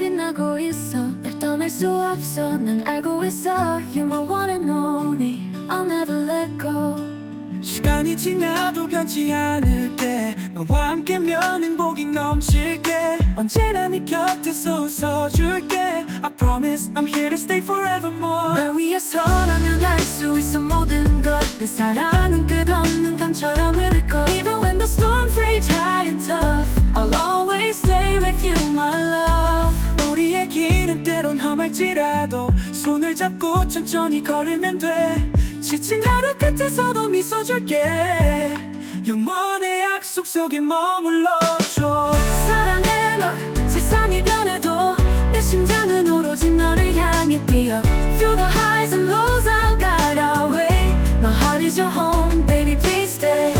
빛나고 있어. 날 떠날 수 없어. 난 알고 있어. You're my one and only. I'll never let go. 시간이 지나도 변치 않을게. 너와 함께면 행복이 넘칠게. 언제나 네 곁에서 웃어줄게. I promise I'm here to stay forevermore. 널 위해서라면 할 수 있어 모든 것. 내 사랑은 끝없는 강처럼 흐를 거. Even when the storms rage high and tough, I'll always stay with you, my love. 우리의 길은 때론 험할지라도 손을 잡고 천천히 걸으면 돼. 지친 하루 끝에서도 미소 줄게. 영원의 약속 속에 머물러줘. 사랑해 널. 세상이 변해도 내 심장은 오로지 너를 향해 뛰어. Through the highs and lows I'll guide our way. My heart is your home, baby, please stay.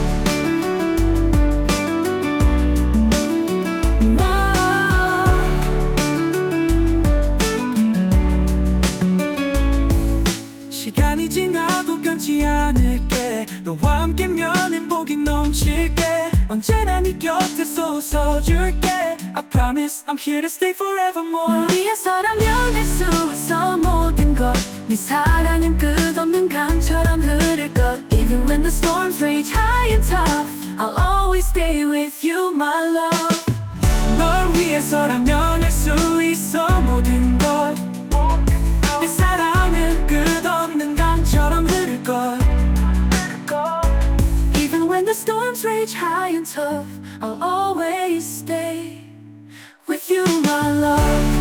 시간이 지나도 변치 않을게. 너와 함께면 행복이 넘칠게. 언제나 네 곁에서 웃어줄게. I promise I'm here to stay forevermore. 위해서라면 할 수 있어 모든 것. 네 사랑은 끝없는 강처럼 흐를 것. Even when the storms rage high and tough, I'll always stay with you, my love. 널 위해서라면 할 수 있어 모든 것. 내 사랑은 끝없는 강처럼 흐를 것. Even when the storms rage high and tough, I'll always stay with you, my love.